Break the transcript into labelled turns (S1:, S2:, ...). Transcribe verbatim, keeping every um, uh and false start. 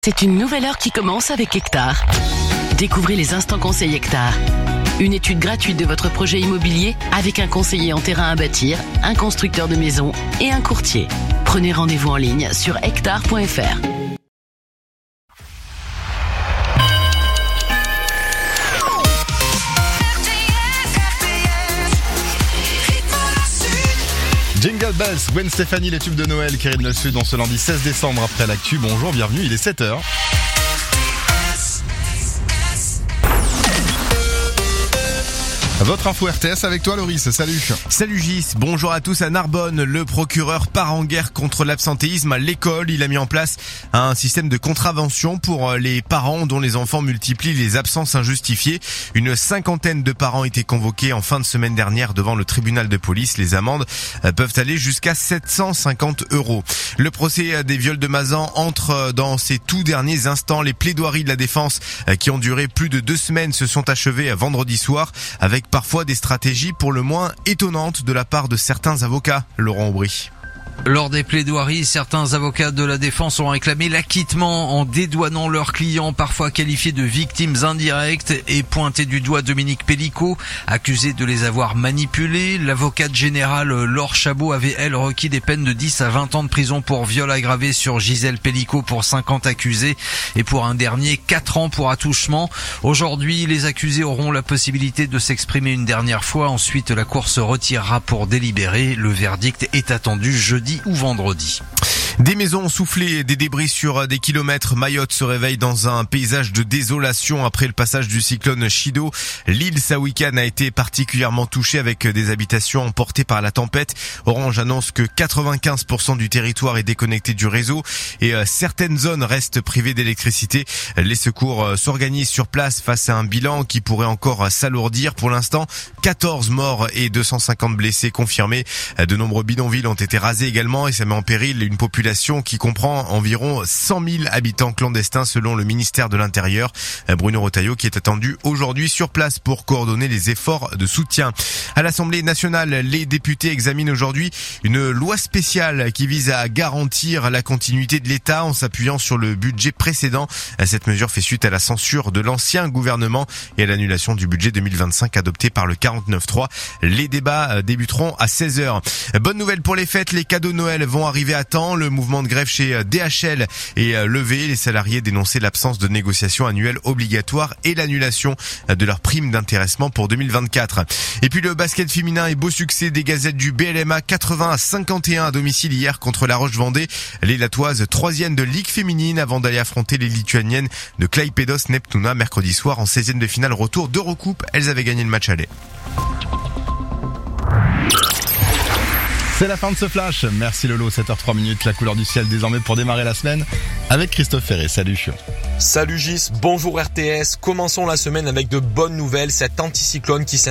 S1: C'est une nouvelle heure qui commence avec Hectare. Découvrez les instants conseils Hectare. Une étude gratuite de votre projet immobilier avec un conseiller en terrain à bâtir, un constructeur de maisons et un courtier. Prenez rendez-vous en ligne sur hectare point f r.
S2: Jingle Bells, Gwen Stefani, les tubes de Noël qui arrivent le Sud en ce lundi seize décembre après l'actu. Bonjour, bienvenue, il est sept heures. Votre info R T S avec toi Loris, salut.
S3: Salut Gis, bonjour à tous. À Narbonne, le procureur part en guerre contre l'absentéisme à l'école. Il a mis en place un système de contravention pour les parents dont les enfants multiplient les absences injustifiées. Une cinquantaine de parents étaient convoqués en fin de semaine dernière devant le tribunal de police. Les amendes peuvent aller jusqu'à sept cent cinquante euros. Le procès des viols de Mazan entre dans ses tout derniers instants. Les plaidoiries de la défense qui ont duré plus de deux semaines se sont achevées vendredi soir avec parfois des stratégies pour le moins étonnantes de la part de certains avocats. Laurent Aubry.
S4: Lors des plaidoiries, certains avocats de la défense ont réclamé l'acquittement en dédouanant leurs clients, parfois qualifiés de victimes indirectes, et pointé du doigt Dominique Pellicot, accusé de les avoir manipulés. L'avocate générale Laure Chabot avait, elle, requis des peines de dix à vingt ans de prison pour viol aggravé sur Gisèle Pellicot pour cinquante accusés, et pour un dernier, quatre ans pour attouchement. Aujourd'hui, les accusés auront la possibilité de s'exprimer une dernière fois. Ensuite, la cour se retirera pour délibérer. Le verdict est attendu jeudi ou vendredi.
S3: Des maisons soufflées, des débris sur des kilomètres. Mayotte se réveille dans un paysage de désolation après le passage du cyclone Chido. L'île ce week-end a été particulièrement touchée avec des habitations emportées par la tempête. Orange annonce que quatre-vingt-quinze pour cent du territoire est déconnecté du réseau et certaines zones restent privées d'électricité. Les secours s'organisent sur place face à un bilan qui pourrait encore s'alourdir. Pour l'instant, quatorze morts et deux cent cinquante blessés confirmés. De nombreux bidonvilles ont été rasés également et ça met en péril une population qui comprend environ cent mille habitants clandestins selon le ministère de l'Intérieur. Bruno Retailleau qui est attendu aujourd'hui sur place pour coordonner les efforts de soutien. À l'Assemblée nationale, les députés examinent aujourd'hui une loi spéciale qui vise à garantir la continuité de l'État en s'appuyant sur le budget précédent. Cette mesure fait suite à la censure de l'ancien gouvernement et à l'annulation du budget deux mille vingt-cinq adopté par le quarante-neuf trois. Les débats débuteront à seize heures. Bonne nouvelle pour les fêtes, les cadeaux de Noël vont arriver à temps. Le mouvement de grève chez D H L est levé. Les salariés dénonçaient l'absence de négociations annuelles obligatoires et l'annulation de leur prime d'intéressement pour deux mille vingt-quatre. Et puis le basket féminin et beau succès des Gazettes du B L M A, quatre-vingts à cinquante et un à domicile hier contre la Roche-Vendée. Les Latoises, troisième de Ligue féminine avant d'aller affronter les Lituaniennes de Klaipėdos Neptuna mercredi soir en seizième de finale retour d'Eurocoupe. Elles avaient gagné le match aller.
S2: C'est la fin de ce flash. Merci Lolo, sept heures trois minutes, la couleur du ciel désormais pour démarrer la semaine avec Christophe Ferré. Salut.
S5: Salut Gis, bonjour R T S. Commençons la semaine avec de bonnes nouvelles. Cet anticyclone qui s'est